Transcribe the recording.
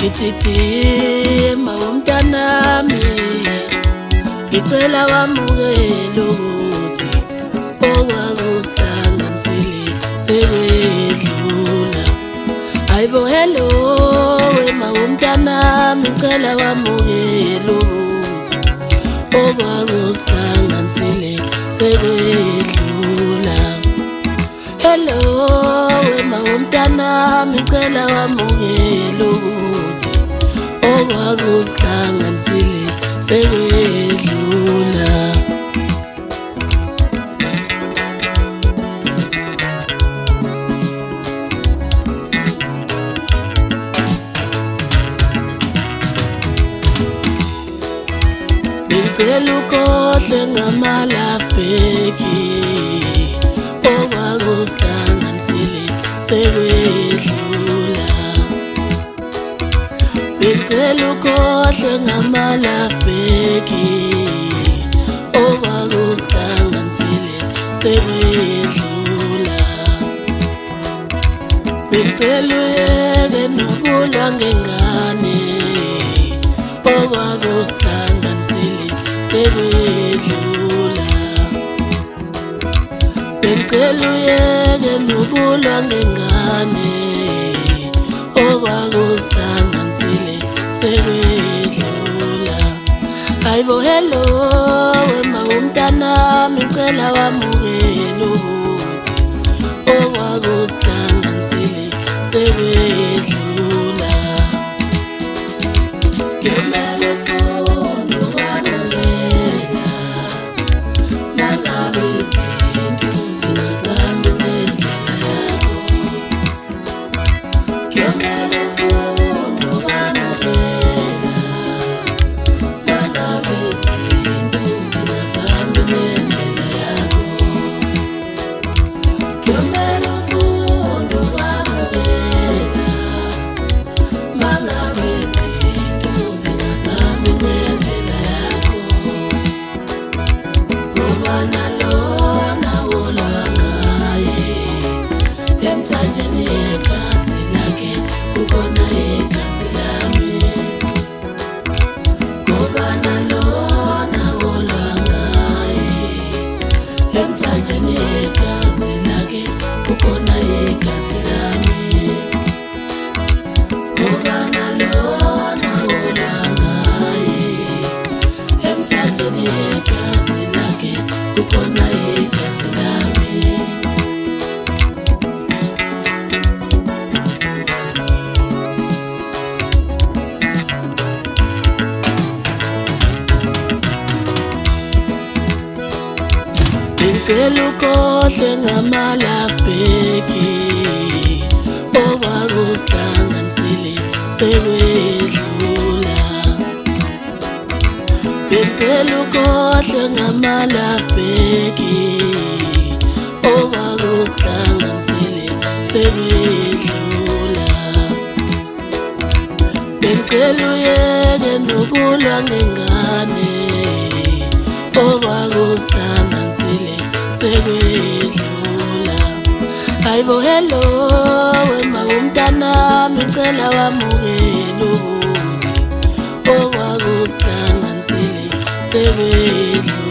Ngithithi mawumntanami ngicela wamukela ukuthi okwakuhlanganisile sekwedlula. Hayibo hello mawumntanami ngicela wamukela ukuthi okwakuhlanganisile sekwedlula. Hello mawumntanami ngicela wamukela ukuthi okwakuhlanganisile sekwedlula. Ngicela ukhohle ngamalafeki okwakuhlanganisile sekwedlula. Ngicela ukhohle ngamalafeki okwakuhlanganisile sekwedlula. Ngicela uyeke nokulwa ngengane okwakuhlanganisile sekwedlula. Ngicela uyeke nokulwa ngengane okwakuhlanganisile sekwedlula. Hayibo hello mawumntanami ngicela wamukela ukuthi okwakuhlanganisile sekwedlula. Kumele ufune ukwamukela nangabe izinto zingahambi ngendlela yakho. Kumele ufune ukwamukela nangabe izinto zingahambi ngendlela yakho. Kumele ufune ukwamukela mangabe izinto zingahambi ngendlela yakho. Ngoba nalona wolwangaye emthanjeni yegazi lakhe kukhona igazi lami. Ngoba nalona wolwangaye emthanjeni yegazi lakhe kukhona igazi lami. Ngoba nalona wolwangaye emthanjeni yegazi lakhe kukhona igazi lami. Ngicela ukhohle ngamalafeki okwakuhlanganisile sekwedlula. Ngicela ukhohle ngamalafeki okwakuhlanganisile sekwedlula. Ngicela uyeke nokulwa ngengane okwakuhlanganisile sekwedlula. Hayibo hello mawumntanami ngicela wamukela ukuthi okwakuhlanganisile sekwedlula.